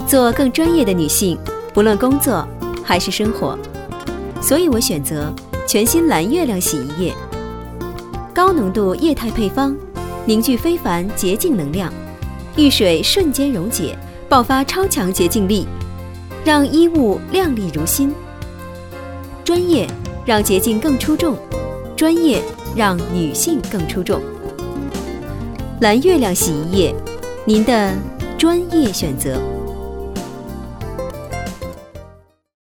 做更专业的女性，不论工作还是生活。所以我选择全新蓝月亮洗衣液，高浓度液态配方，凝聚非凡洁净能量，遇水瞬间溶解，爆发超强洁净力，让衣物亮丽如新。专业让洁净更出众，专业让女性更出众。蓝月亮洗衣液，您的专业选择。